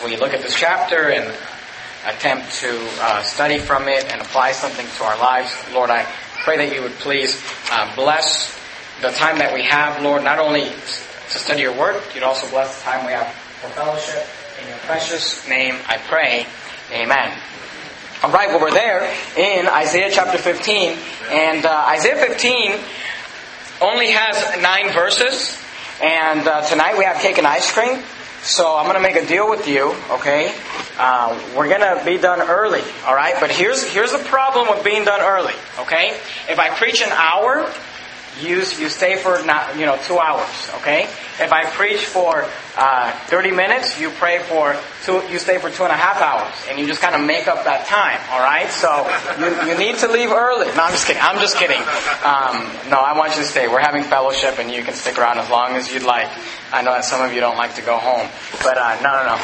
we look at this chapter and attempt to study from it and apply something to our lives. Lord, I pray that you would please bless the time that we have, Lord, not only to study your word, you'd also bless the time we have for fellowship. In your precious name I pray. Amen. All right, well, we're there in Isaiah chapter 15. And Isaiah 15 only has 9 verses. And tonight we have cake and ice cream. So I'm going to make a deal with you, okay? We're going to be done early, all right? But here's the problem with being done early, okay? If I preach an hour, you stay for 2 hours, okay? If I preach for 30 minutes, you stay for 2.5 hours, and you just kind of make up that time, all right? So you need to leave early. No, I'm just kidding. No, I want you to stay. We're having fellowship, and you can stick around as long as you'd like. I know that some of you don't like to go home, but no.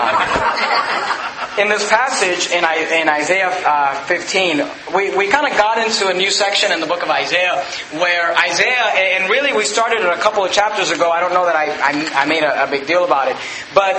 In this passage in Isaiah 15, we kind of got into a new section in the book of Isaiah where Isaiah, and really we started it a couple of chapters ago. I don't know that I made a big deal about it, but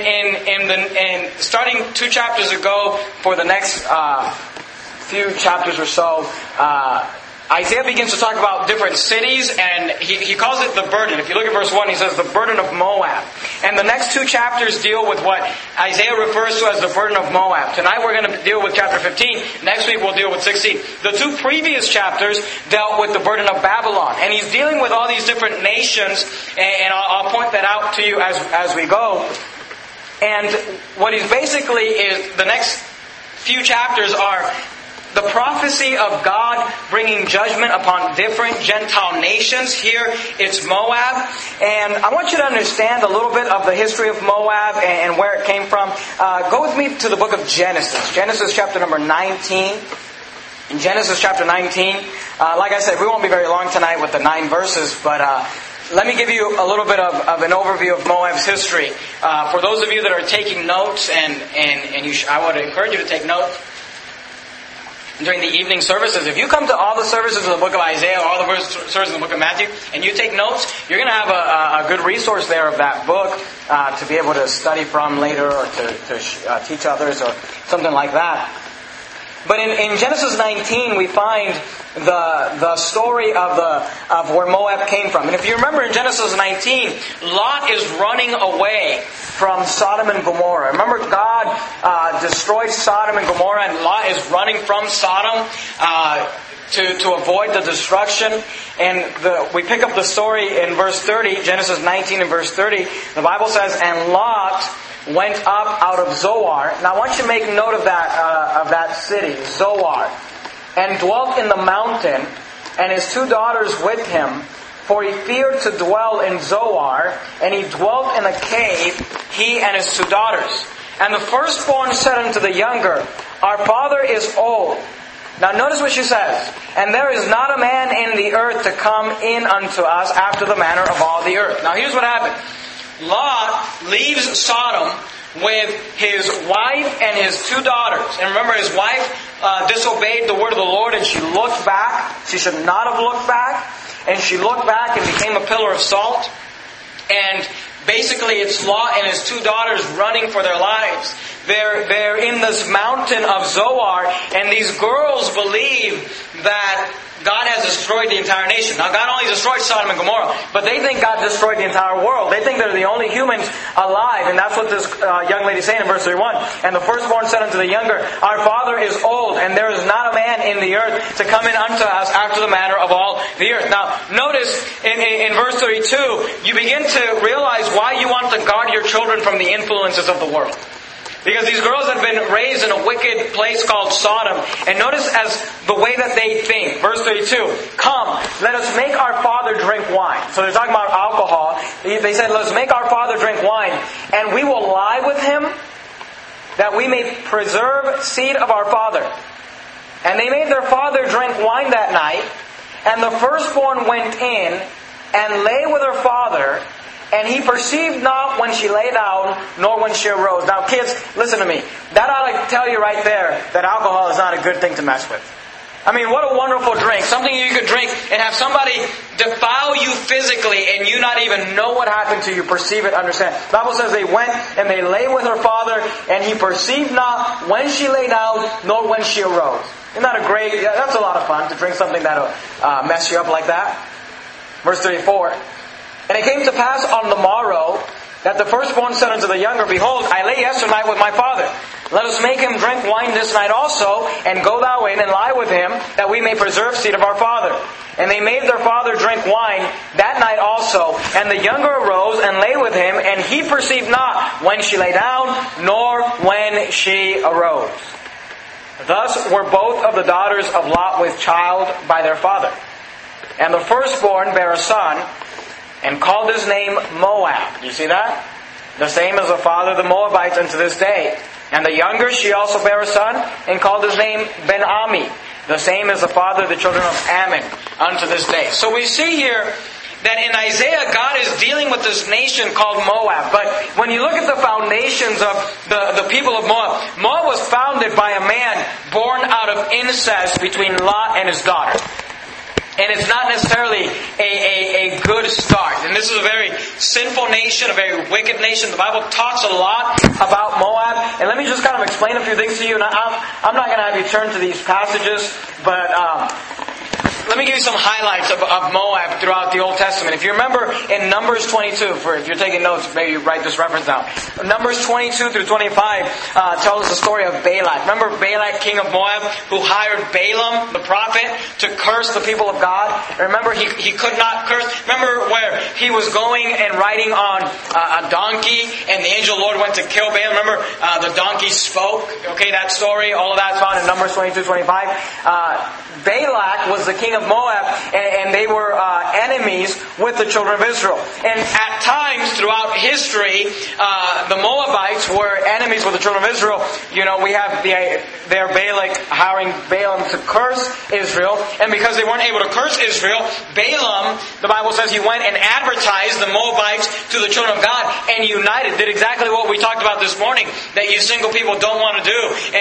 in starting 2 chapters ago for the next few chapters or so, Isaiah begins to talk about different cities, and he calls it the burden. If you look at verse 1, he says the burden of Moab. And the next 2 chapters deal with what Isaiah refers to as the burden of Moab. Tonight we're going to deal with chapter 15. Next week we'll deal with 16. The 2 previous chapters dealt with the burden of Babylon. And he's dealing with all these different nations, and I'll point that out to you as we go. And what he's basically is, the next few chapters are the prophecy of God bringing judgment upon different Gentile nations. Here it's Moab. And I want you to understand a little bit of the history of Moab and where it came from. Go with me to the book of Genesis. Genesis chapter number 19. In Genesis chapter 19, like I said, we won't be very long tonight with the 9 verses, but let me give you a little bit of an overview of Moab's history. For those of you that are taking notes, I would encourage you to take notes during the evening services. If you come to all the services of the book of Isaiah, or all the services in the book of Matthew, and you take notes, you're going to have a good resource there of that book to be able to study from later, or to teach others, or something like that. But in Genesis 19, we find the story of where Moab came from. And if you remember in Genesis 19, Lot is running away from Sodom and Gomorrah. Remember, God destroyed Sodom and Gomorrah, and Lot is running from Sodom to avoid the destruction. And we pick up the story in verse 30, Genesis 19 and verse 30. The Bible says, "And Lot went up out of Zoar." Now I want you to make note of that city, Zoar. "And dwelt in the mountain, and his 2 daughters with him. For he feared to dwell in Zoar, and he dwelt in a cave, he and his 2 daughters. And the firstborn said unto the younger, Our father is old." Now notice what she says. "And there is not a man in the earth to come in unto us after the manner of all the earth." Now here's what happened. Lot leaves Sodom with his wife and his 2 daughters. And remember, his wife disobeyed the word of the Lord, and she looked back. She should not have looked back. And she looked back and became a pillar of salt. And basically it's Lot and his 2 daughters running for their lives. They're in this mountain of Zoar, and these girls believe that God has destroyed the entire nation. Now, God only destroyed Sodom and Gomorrah, but they think God destroyed the entire world. They think they're the only humans alive, and that's what this young lady is saying in verse 31. "And the firstborn said unto the younger, Our father is old, and there is not a man in the earth to come in unto us after the manner of all the earth." Now, notice in verse 32, you begin to realize why you want to guard your children from the influences of the world. Because these girls have been raised in a wicked place called Sodom. And notice as the way that they think. Verse 32. "Come, let us make our father drink wine." So they're talking about alcohol. They said, "Let's make our father drink wine, and we will lie with him, that we may preserve seed of our father." And they made their father drink wine that night. And the firstborn went in and lay with her father, and he perceived not when she lay down, nor when she arose. Now kids, listen to me. That ought to tell you right there that alcohol is not a good thing to mess with. I mean, what a wonderful drink. Something you could drink and have somebody defile you physically and you not even know what happened to you, perceive it, understand. The Bible says they went and they lay with her father, and he perceived not when she lay down, nor when she arose. Isn't that a great, that's a lot of fun to drink something that'll mess you up like that. Verse 34. And it came to pass on the morrow that the firstborn said unto the younger, Behold, I lay yesternight with my father. Let us make him drink wine this night also, and go thou in and lie with him, that we may preserve seed of our father. And they made their father drink wine that night also. And the younger arose and lay with him, and he perceived not when she lay down, nor when she arose. Thus were both of the daughters of Lot with child by their father. And the firstborn bare a son, and called his name Moab. Do you see that? The same as the father of the Moabites unto this day. And the younger, she also bare a son, and called his name Ben-Ami. The same as the father of the children of Ammon unto this day. So we see here that in Isaiah, God is dealing with this nation called Moab. But when you look at the foundations of the people of Moab, Moab was founded by a man born out of incest between Lot and his daughter. And it's not necessarily a good start. And this is a very sinful nation, a very wicked nation. The Bible talks a lot about Moab. And let me just kind of explain a few things to you. And I'm not going to have you turn to these passages, but let me give you some highlights of Moab throughout the Old Testament. If you remember in Numbers 22, if you're taking notes, maybe you write this reference down. Numbers 22 through 25 tells us the story of Balak. Remember Balak, king of Moab, who hired Balaam, the prophet, to curse the people of God? Remember, he could not curse. Remember where he was going and riding on a donkey, and the angel Lord went to kill Balaam? Remember, the donkey spoke? Okay, that story, all of that's found in Numbers 22, 25. Balak was the king of Moab, and they were enemies with the children of Israel. And at times throughout history, the Moabites were enemies with the children of Israel. You know, we have their Balak hiring Balaam to curse Israel, and because they weren't able to curse Israel, Balaam, the Bible says, he went and advertised the Moabites to the children of God, and united, did exactly what we talked about this morning, that you single people don't want to do,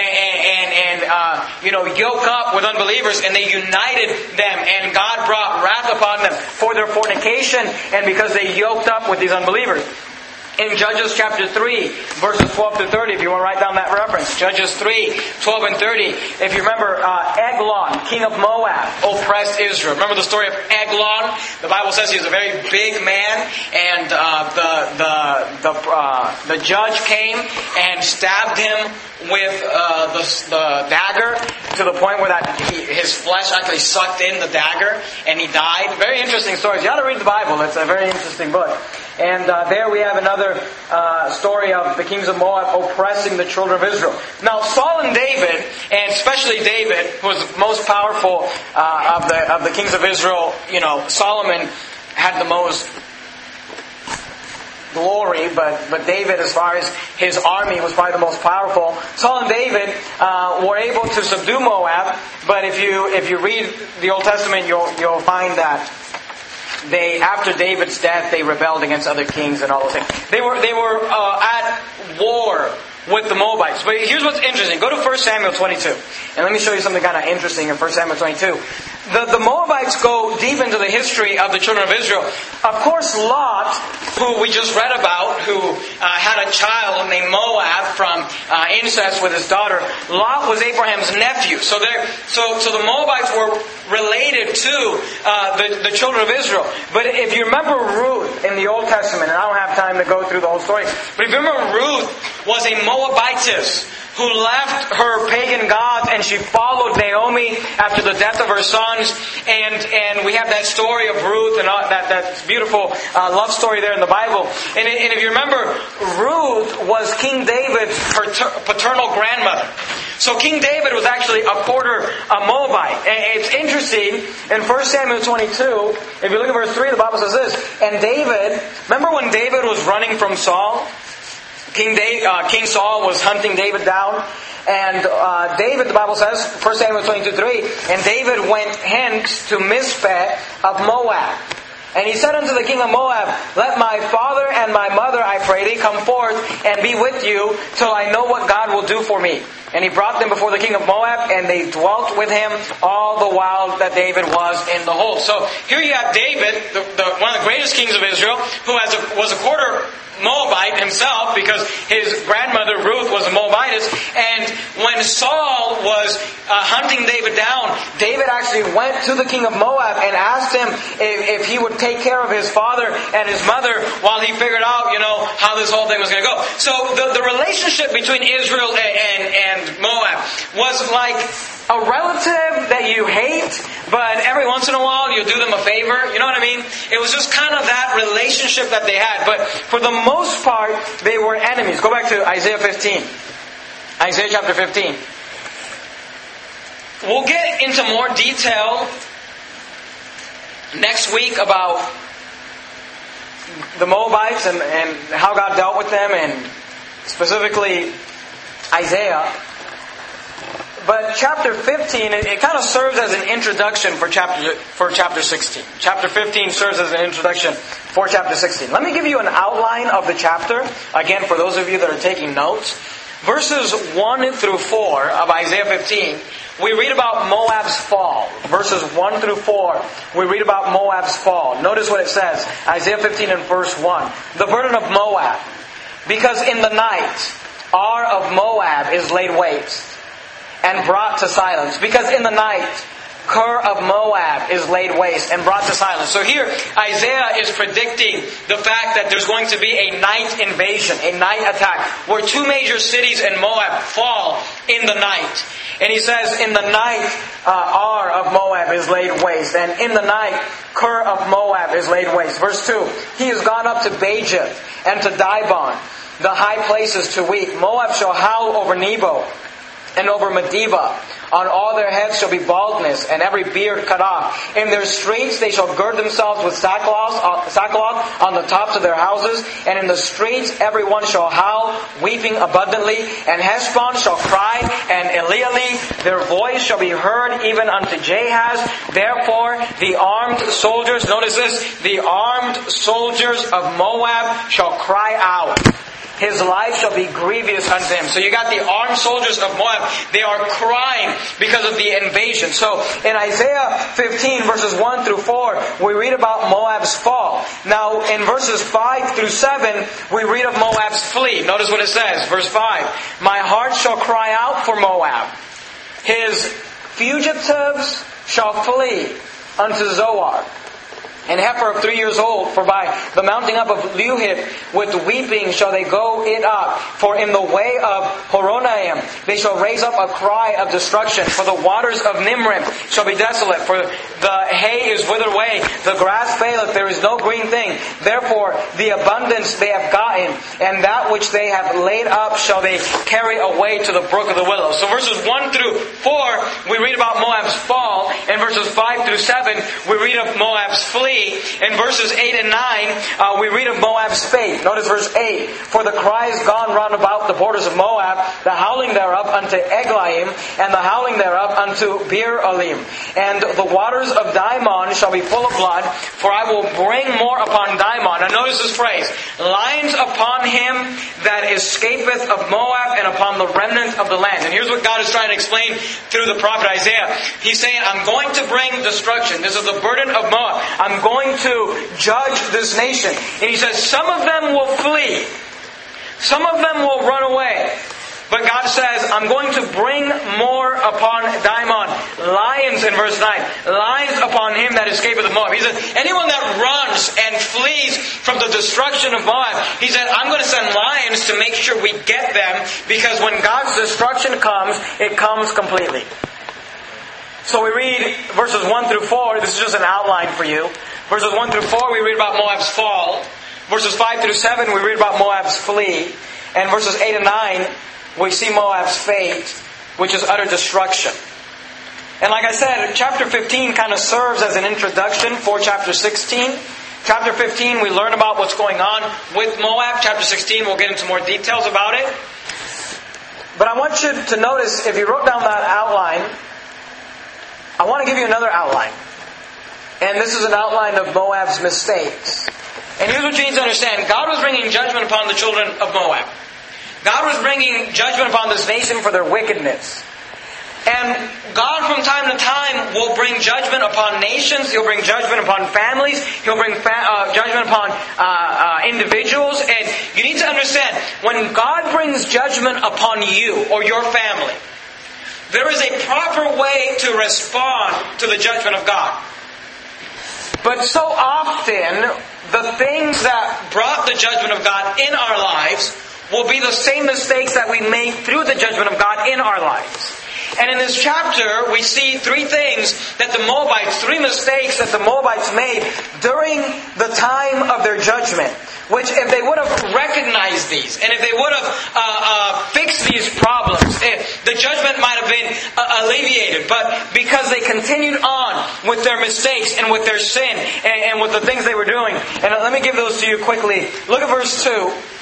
and yoke up with unbelievers, and they united them, and God brought wrath upon them for their fornication and because they yoked up with these unbelievers. In Judges chapter 3, verses 12 to 30, if you want to write down that reference. Judges 3, 12 and 30. If you remember, Eglon, king of Moab, oppressed Israel. Remember the story of Eglon? The Bible says he was a very big man, and the judge came and stabbed him with the dagger to the point where his flesh actually sucked in the dagger, and he died. Very interesting stories. You ought to read the Bible. It's a very interesting book. And there we have another story of the kings of Moab oppressing the children of Israel. Now Saul and David, and especially David, who was the most powerful of the kings of Israel, Solomon had the most glory, but David, as far as his army, was probably the most powerful. Saul and David were able to subdue Moab, but if you read the Old Testament, you'll find that after David's death, they rebelled against other kings and all those things. They were at war with the Moabites. But here's what's interesting. Go to 1 Samuel 22. And let me show you something kind of interesting in 1 Samuel 22. The Moabites go deep into the history of the children of Israel. Of course, Lot, who we just read about, who had a child named Moab from incest with his daughter, Lot was Abraham's nephew. So the Moabites were related to the children of Israel. But if you remember Ruth in the Old Testament, and I don't have time to go through the whole story, but if you remember, Ruth was a Moabitess who left her pagan gods and she followed Naomi after the death of her sons. And we have that story of Ruth and that beautiful love story there in the Bible. And if you remember, Ruth was King David's paternal grandmother. So King David was actually a quarter Moabite. And it's interesting, in 1 Samuel 22, if you look at verse 3, the Bible says this, and David, remember when David was running from Saul? King Saul was hunting David down. And David, the Bible says, 1 Samuel 22:3, and David went hence to Mizpeh of Moab. And he said unto the king of Moab, let my father and my mother, I pray thee, come forth and be with you till I know what God will do for me. And he brought them before the king of Moab, and they dwelt with him all the while that David was in the hold. So here you have David, one of the greatest kings of Israel, who was a quarter Moabite himself, because his grandmother Ruth was a Moabitess. And when Saul was hunting David down, David actually went to the king of Moab and asked him if he would take care of his father and his mother while he figured out, how this whole thing was going to go. So the relationship between Israel and Moab was like a relative that you hate, but every once in a while you do them a favor. You know what I mean? It was just kind of that relationship that they had. But for the most part, they were enemies. Go back to Isaiah 15. Isaiah chapter 15. We'll get into more detail next week about the Moabites and how God dealt with them, and specifically Isaiah. But chapter 15, it kind of serves as an introduction for chapter 16. Chapter 15 serves as an introduction for chapter 16. Let me give you an outline of the chapter, again, for those of you that are taking notes. Verses 1 through 4 of Isaiah 15, we read about Moab's fall. Verses 1 through 4, we read about Moab's fall. Notice what it says. Isaiah 15 and verse 1. The burden of Moab. Because in the night, Ar of Moab is laid waste and brought to silence. Because in the night, Ker of Moab is laid waste and brought to silence. So here, Isaiah is predicting the fact that there's going to be a night invasion, a night attack, where two major cities in Moab fall in the night. And he says, in the night, Ar of Moab is laid waste, and in the night, Ker of Moab is laid waste. Verse 2, he has gone up to Bajath and to Dibon, the high places, to weep. Moab shall howl over Nebo and over Medeba. On all their heads shall be baldness, and every beard cut off. In their streets they shall gird themselves with sackcloth on the tops of their houses, and in the streets every one shall howl, weeping abundantly. And Heshbon shall cry, and Elealeh, their voice shall be heard even unto Jahaz. Therefore the armed soldiers, notice this, the armed soldiers of Moab shall cry out. His life shall be grievous unto him. So you got the armed soldiers of Moab. They are crying because of the invasion. So in Isaiah 15 verses 1 through 4, we read about Moab's fall. Now in verses 5 through 7, we read of Moab's flee. Notice what it says. Verse 5. My heart shall cry out for Moab. His fugitives shall flee unto Zoar. An heifer of 3 years old, for by the mounting up of Luhith with weeping shall they go it up. For in the way of Horonaim they shall raise up a cry of destruction. For the waters of Nimrim shall be desolate. For the hay is withered away, the grass faileth, there is no green thing. Therefore the abundance they have gotten, and that which they have laid up shall they carry away to the brook of the willow. So verses 1 through 4, we read about Moab's fall. In verses 5 through 7, we read of Moab's flee. In verses 8 and 9, we read of Moab's fate. Notice verse 8. For the cry is gone round about the borders of Moab, the howling thereof unto Eglaim, and the howling thereof unto Beer Elim. And the waters of Dimon shall be full of blood, for I will bring more upon Dimon. Now notice this phrase. Lines upon him that escapeth of Moab, and upon the remnant of the land. And here's what God is trying to explain through the prophet Isaiah. He's saying, I'm going to bring destruction. This is the burden of Moab. I'm going to judge this nation. And he says, some of them will flee. Some of them will run away. But God says, I'm going to bring more upon Dimon. Lions in verse 9. Lions upon him that escapeth of Moab. He said, anyone that runs and flees from the destruction of Moab, he said, I'm going to send lions to make sure we get them. Because when God's destruction comes, it comes completely. So we read verses 1 through 4. This is just an outline for you. Verses 1 through 4, we read about Moab's fall. Verses 5 through 7, we read about Moab's flee. And verses 8 and 9, we see Moab's fate, which is utter destruction. And like I said, chapter 15 kind of serves as an introduction for chapter 16. Chapter 15, we learn about what's going on with Moab. Chapter 16, we'll get into more details about it. But I want you to notice, if you wrote down that outline, I want to give you another outline. And this is an outline of Moab's mistakes. And here's what you need to understand. God was bringing judgment upon the children of Moab. God was bringing judgment upon this nation for their wickedness. And God from time to time will bring judgment upon nations. He'll bring judgment upon families. He'll bring judgment upon individuals. And you need to understand, when God brings judgment upon you or your family, there is a proper way to respond to the judgment of God. But so often, the things that brought the judgment of God in our lives will be the same mistakes that we make through the judgment of God in our lives. And in this chapter, we see three mistakes that the Moabites made during the time of their judgment. Which, if they would have recognized these, and if they would have fixed these problems, the judgment might have been alleviated. But because they continued on with their mistakes and with their sin and with the things they were doing. And let me give those to you quickly. Look at verse 2.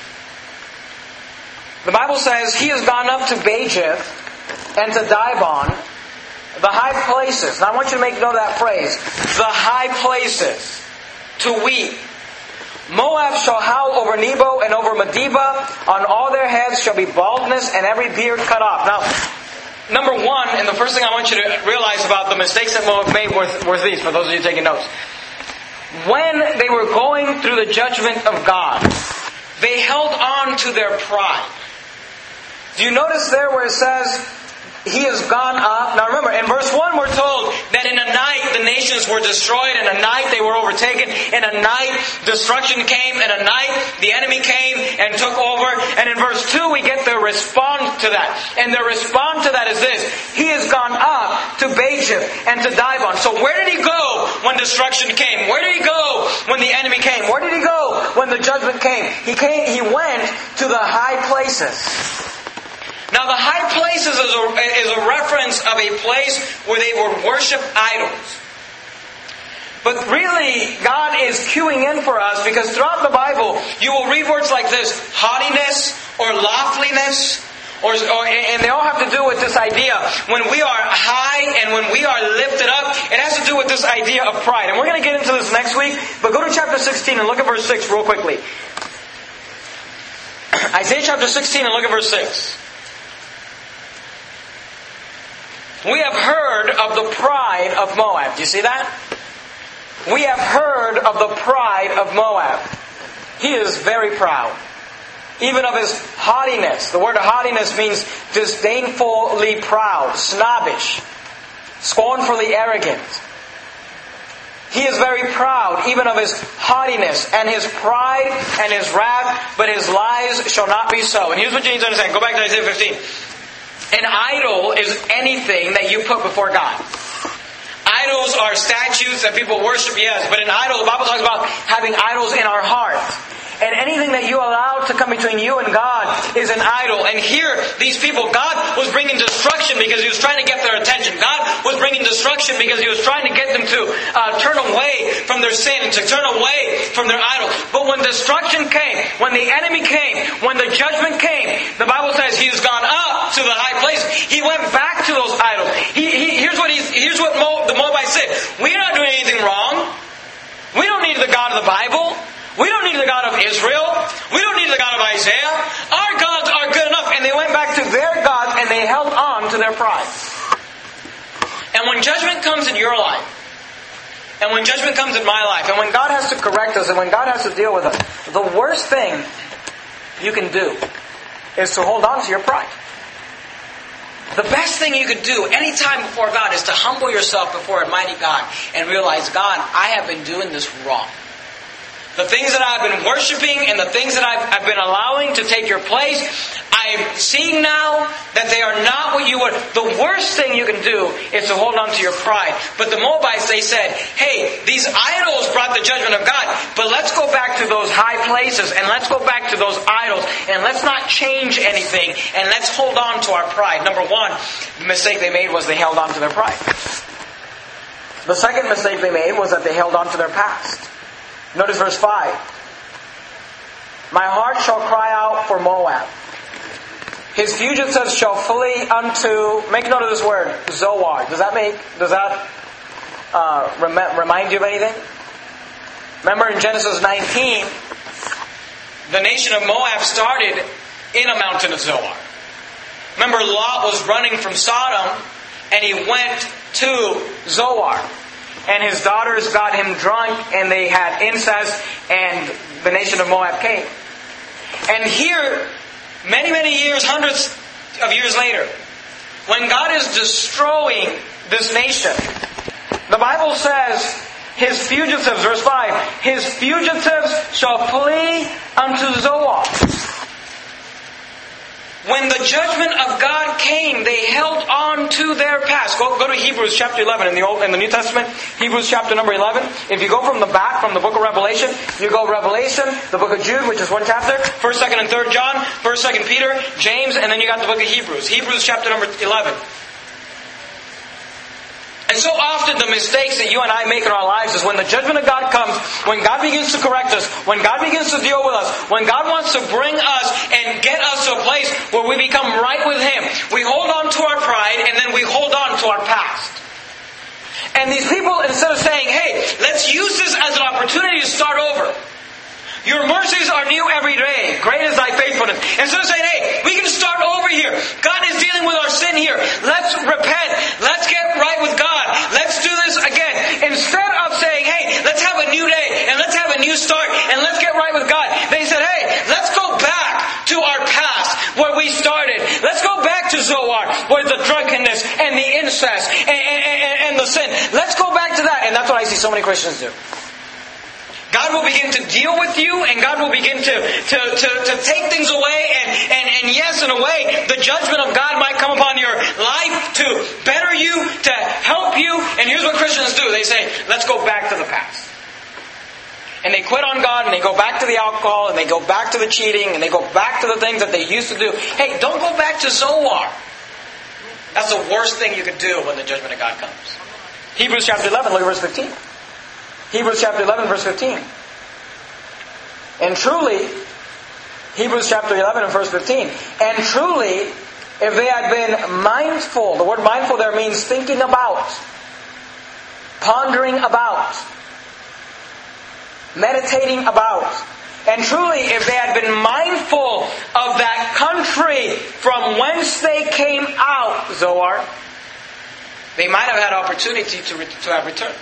The Bible says, He has gone up to Bajith and to Dibon, the high places. Now I want you to make note of that phrase. The high places. To weep. Moab shall howl over Nebo and over Medeba. On all their heads shall be baldness and every beard cut off. Now, number one, and the first thing I want you to realize about the mistakes that Moab made were these, for those of you taking notes. When they were going through the judgment of God, they held on to their pride. Do you notice there where it says, He has gone up? Now remember, in verse 1 we're told that in a night the nations were destroyed, in a night they were overtaken, in a night destruction came, in a night the enemy came and took over. And in verse 2 we get the response to that. And the response to that is this: He has gone up to Bajith and to Dibon. So where did he go when destruction came? Where did he go when the enemy came? Where did he go when the judgment came? He went to the high places. Now the high places is a reference of a place where they would worship idols. But really, God is cueing in for us, because throughout the Bible, you will read words like this: haughtiness or loftiness. And they all have to do with this idea. When we are high and when we are lifted up, it has to do with this idea of pride. And we're going to get into this next week. But go to chapter 16 and look at verse 6 real quickly. Isaiah chapter 16 and look at verse 6. We have heard of the pride of Moab. Do you see that? We have heard of the pride of Moab. He is very proud. Even of his haughtiness. The word haughtiness means disdainfully proud, snobbish, scornfully arrogant. He is very proud, even of his haughtiness and his pride and his wrath, but his lies shall not be so. And here's what you need to understand. Go back to Isaiah 15. An idol is anything that you put before God. Idols are statues that people worship, yes, but an idol, the Bible talks about having idols in our heart. And anything that you allow to come between you and God is an idol. And here, these people, God was bringing destruction because He was trying to get their attention. God was bringing destruction because He was trying to get them to turn away from their sin and to turn away from their idol. But when destruction came, when the enemy came, when the judgment came, the Bible says He has gone up to the high place. He went back to those idols. Here's what the Moabites said: We're not doing anything wrong. We don't need the God of the Bible. We don't need the God of Israel. We don't need the God of Isaiah. Our gods are good enough. And they went back to their gods and they held on to their pride. And when judgment comes in your life, and when judgment comes in my life, and when God has to correct us, and when God has to deal with us, the worst thing you can do is to hold on to your pride. The best thing you could do anytime before God is to humble yourself before Almighty God and realize, God, I have been doing this wrong. The things that I've been worshiping and the things that I've been allowing to take your place, I'm seeing now that they are not what you would. The worst thing you can do is to hold on to your pride. But the Moabites, they said, hey, these idols brought the judgment of God, but let's go back to those high places and let's go back to those idols and let's not change anything and let's hold on to our pride. Number one, the mistake they made was they held on to their pride. The second mistake they made was that they held on to their past. Notice verse 5. My heart shall cry out for Moab. His fugitives shall flee unto, make note of this word, Zoar. Does that remind you of anything? Remember in Genesis 19, the nation of Moab started in a mountain of Zoar. Remember, Lot was running from Sodom, and he went to Zoar. And his daughters got him drunk, and they had incest, and the nation of Moab came. And here, many, many years, hundreds of years later, when God is destroying this nation, the Bible says, his fugitives, verse 5, his fugitives shall flee unto Zoar. When the judgment of God came, they held on to their past. Go to Hebrews chapter 11 in the New Testament. Hebrews chapter number 11. If you go from the back, from the book of Revelation, you go Revelation, the book of Jude, which is one chapter, 1st, 2nd, and 3rd John, 1st, 2nd Peter, James, and then you got the book of Hebrews. Hebrews chapter number 11. And so often the mistakes that you and I make in our lives is when the judgment of God comes, when God begins to correct us, when God begins to deal with us, when God wants to bring us and get us to a place where we become right with Him. We hold on to our pride and then we hold on to our past. And these people, instead of saying, hey, let's use this as an opportunity to start over. Your mercies are new every day. Great is thy faithfulness. Instead of saying, hey, we can start over here. God is dealing with our sin here. Let's repent. Let's get right with God. Let's do this again. Instead of saying, hey, let's have a new day and let's have a new start and let's get right with God, they said, hey, let's go back to our past where we started. Let's go back to Zoar where the drunkenness and the incest and the sin. Let's go back to that. And that's what I see so many Christians do. God will begin to deal with you, and God will begin to take things away, and yes, in a way, the judgment of God might come upon your life to better you, to help you. And here's what Christians do. They say, let's go back to the past. And they quit on God, and they go back to the alcohol, and they go back to the cheating, and they go back to the things that they used to do. Hey, don't go back to Zoar. That's the worst thing you could do when the judgment of God comes. Hebrews chapter 11, look at verse 15. Hebrews chapter 11, verse 15. And truly, Hebrews chapter 11 and verse 15. And truly, if they had been mindful, the word mindful there means thinking about, pondering about, meditating about. And truly, if they had been mindful of that country from whence they came out, Zoar, they might have had opportunity to have returned.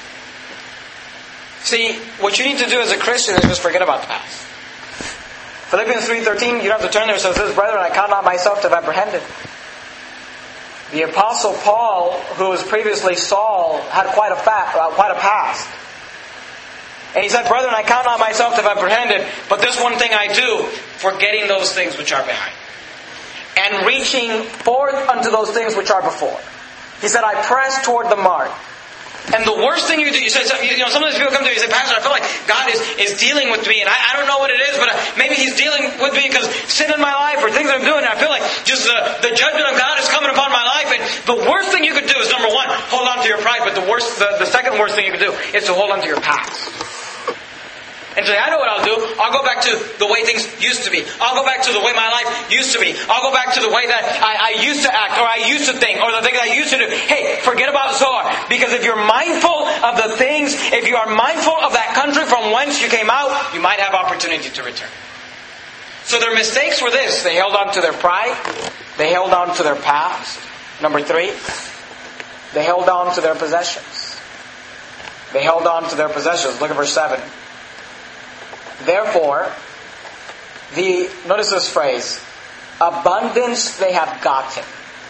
See, what you need to do as a Christian is just forget about the past. Philippians 3:13, you don't have to turn there, so it says, brethren, I count not myself to have apprehended. The Apostle Paul, who was previously Saul, had quite a past. And he said, brethren, I count not myself to have apprehended, but this one thing I do, forgetting those things which are behind, and reaching forth unto those things which are before. He said, I press toward the mark. And the worst thing you do, you say, sometimes people come to me and say, Pastor, I feel like God is dealing with me, and I don't know what it is, but maybe He's dealing with me because sin in my life or things that I'm doing, and I feel like just the judgment of God is coming upon my life. And the worst thing you could do is, number one, hold on to your pride, but the second worst thing you could do is to hold on to your past. And say, I know what I'll do. I'll go back to the way things used to be. I'll go back to the way my life used to be. I'll go back to the way that I used to act, or I used to think, or the things I used to do. Hey, forget about Zoar. Because if you're mindful of the things, if you are mindful of that country from whence you came out, you might have opportunity to return. So their mistakes were this. They held on to their pride. They held on to their past. Number 3, they held on to their possessions. They held on to their possessions. Look at verse 7. Therefore, notice this phrase, abundance they have gotten,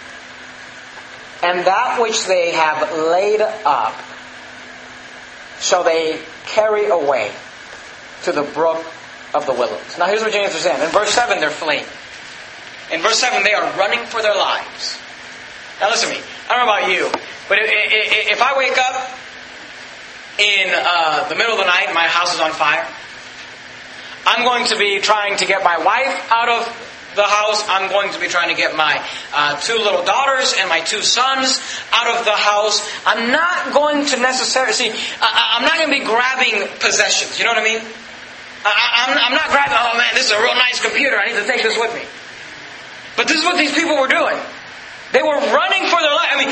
and that which they have laid up shall they carry away to the brook of the willows. Now here's what you need to understand. In verse 7, they're fleeing. In verse 7, they are running for their lives. Now listen to me. I don't know about you, but if I wake up in the middle of the night and my house is on fire, I'm going to be trying to get my wife out of the house. I'm going to be trying to get my 2 little daughters and my 2 sons out of the house. I'm not going to necessarily, I'm not going to be grabbing possessions. You know what I mean? I'm not grabbing, oh man, this is a real nice computer. I need to take this with me. But this is what these people were doing. They were running for their life. I mean,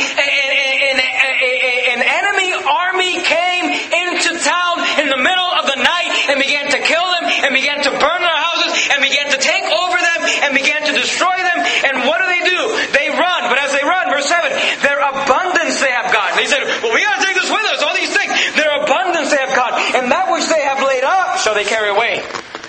an enemy army came into town in the middle of the night and began to kill them and began to burn their houses and began to take over them and began to destroy them. And what do? They run. But as they run, verse 7, their abundance they have gotten. They said, well, we got to take this with us, all these things. Their abundance they have gotten. And that which they have laid up shall they carry away.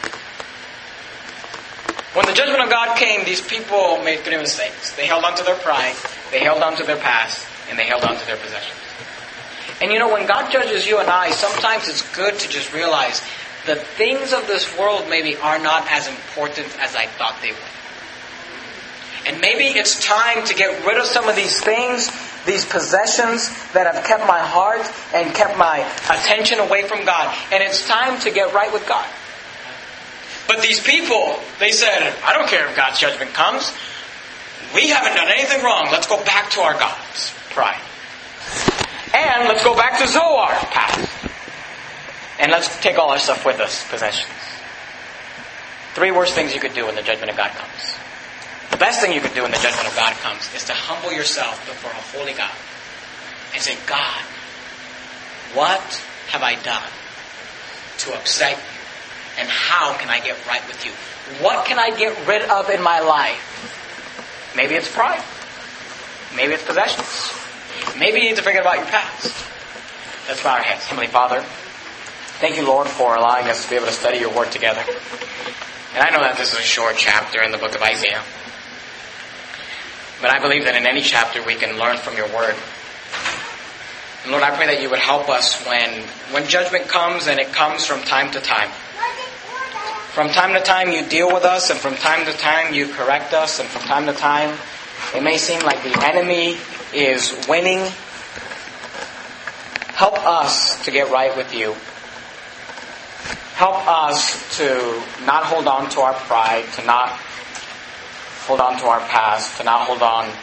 When the judgment of God came, these people made three mistakes. They held on to their pride, they held on to their past, and they held on to their possessions. And when God judges you and I, sometimes it's good to just realize the things of this world maybe are not as important as I thought they would. And maybe it's time to get rid of some of these things, these possessions that have kept my heart and kept my attention away from God. And it's time to get right with God. But these people, they said, I don't care if God's judgment comes. We haven't done anything wrong. Let's go back to our gods. Pride. And let's go back to Zoar. Past. And let's take all our stuff with us. Possessions. Three worst things you could do when the judgment of God comes. The best thing you could do when the judgment of God comes is to humble yourself before a holy God. And say, God, what have I done to upset you? And how can I get right with you? What can I get rid of in my life? Maybe it's pride. Maybe it's possessions. Maybe you need to forget about your past. Let's bow our heads. Heavenly Father, thank you, Lord, for allowing us to be able to study your word together. And I know that this is a short chapter in the book of Isaiah. But I believe that in any chapter we can learn from your word. And Lord, I pray that you would help us when judgment comes, and it comes from time to time. From time to time you deal with us, and from time to time you correct us, and from time to time it may seem like the enemy is winning. Help us to get right with you. Help us to not hold on to our pride, to not hold on to our past, to not hold on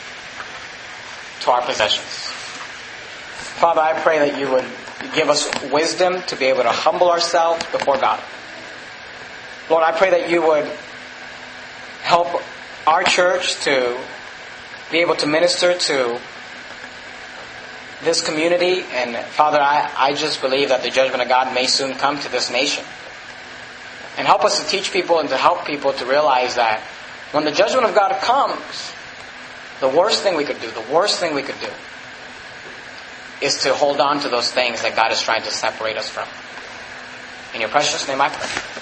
to our possessions. Father, I pray that you would give us wisdom to be able to humble ourselves before God. Lord, I pray that you would help our church to be able to minister to this community. And Father, I just believe that the judgment of God may soon come to this nation. And help us to teach people and to help people to realize that when the judgment of God comes, the worst thing we could do is to hold on to those things that God is trying to separate us from. In your precious name I pray.